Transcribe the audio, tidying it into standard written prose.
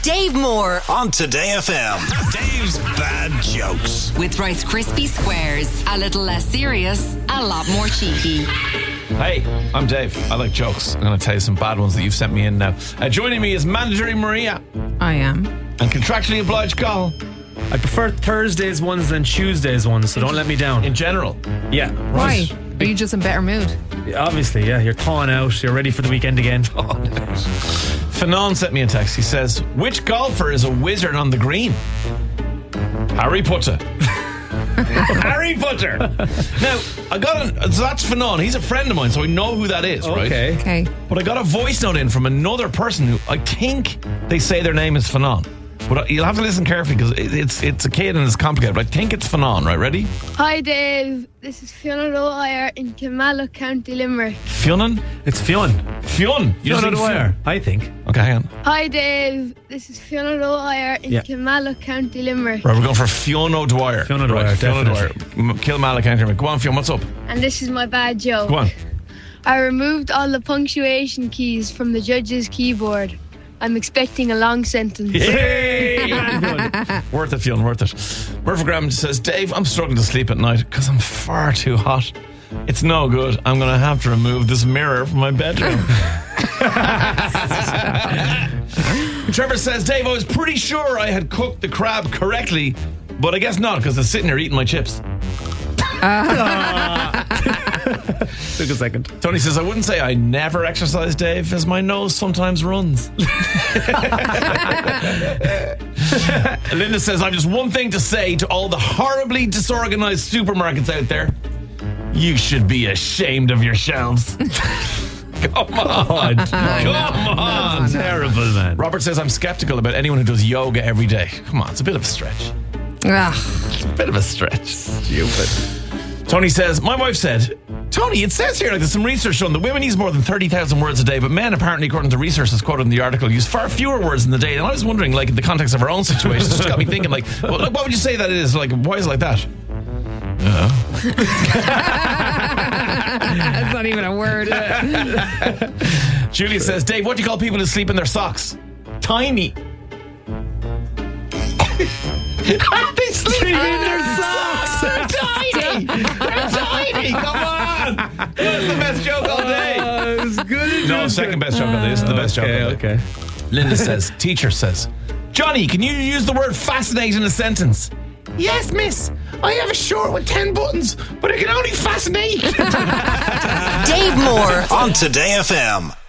Dave Moore on Today FM. Dave's Bad Jokes. with Rice Krispie Squares. A little less serious, a lot more cheeky. Hey, I'm Dave. I like jokes. I'm going to tell you some bad ones that you've sent me in now. Joining me is mandatory Maria I am. and contractually obliged Carl. I prefer Thursdays ones than Tuesdays ones, so don't let me down. In general. Yeah. Why? Are you just in better mood? Obviously, yeah. You're thawing out. You're ready for the weekend again. Fanon sent me a text. He says, which golfer is a wizard on the green? Harry Potter. Harry Potter. Now, so that's Fanon. He's a friend of mine, so I know who that is, right? Okay. But I got a voice note in from another person who I think they say their name is Fanon. But you'll have to listen carefully because it's a kid and it's complicated. But I think it's Fanon, right? Ready? Hi Dave, this is Fiona O'Dwyer in Kilmallock, County Limerick. Fionn? It's Fionn. Fionn. You just think O'Dwyer, I think. Okay, hang on. Hi Dave, this is Fiona O'Dwyer in Kilmallock, County Limerick. Right, we're going for Fionn O'Dwyer. Fionn O'Dwyer, right, Fionn definitely. O'Dwyer. Kilmallock County Limerick. Go on, Fionn, what's up? And this is my bad joke. Go on. I removed all the punctuation keys from the judge's keyboard. I'm expecting a long sentence. Yay! Worth it, Fionn, worth it. Murphy Graham says, Dave, I'm struggling to sleep at night because I'm far too hot. It's no good. I'm going to have to remove this mirror from my bedroom. Trevor says, Dave, I was pretty sure I had cooked the crab correctly, but I guess not because it's sitting here eating my chips. Took a second. Tony says, I wouldn't say I never exercise, Dave, as my nose sometimes runs. Linda says, I've just one thing to say to all the horribly disorganized supermarkets out there. You should be ashamed of yourselves. Come on. Come on. Terrible, man. Robert says, I'm skeptical about anyone who does yoga every day. Come on, it's a bit of a stretch. Ugh. A bit of a stretch. Stupid. Tony says, my wife said, Tony, it says here, like there's some research showing that women use more than 30,000 words a day, but men, apparently, according to research that's quoted in the article, use far fewer words in the day. And I was wondering, like, in the context of our own situation, it just got me thinking, like, well, what would you say that it is? Like, why is it like that? That's not even a word. Julia says, Dave, what do you call people who sleep in their socks? Tiny. They sleep in their socks. They're tiny. They're tiny. Come on. That's the best joke all day. It's good. No, second best joke all day. This is the best joke all day. Okay. Linda says, teacher says, Johnny, can you use the word fascinate in a sentence? Yes, miss. I have a shirt with 10 buttons, but it can only fascinate. Dave Moore On Today FM.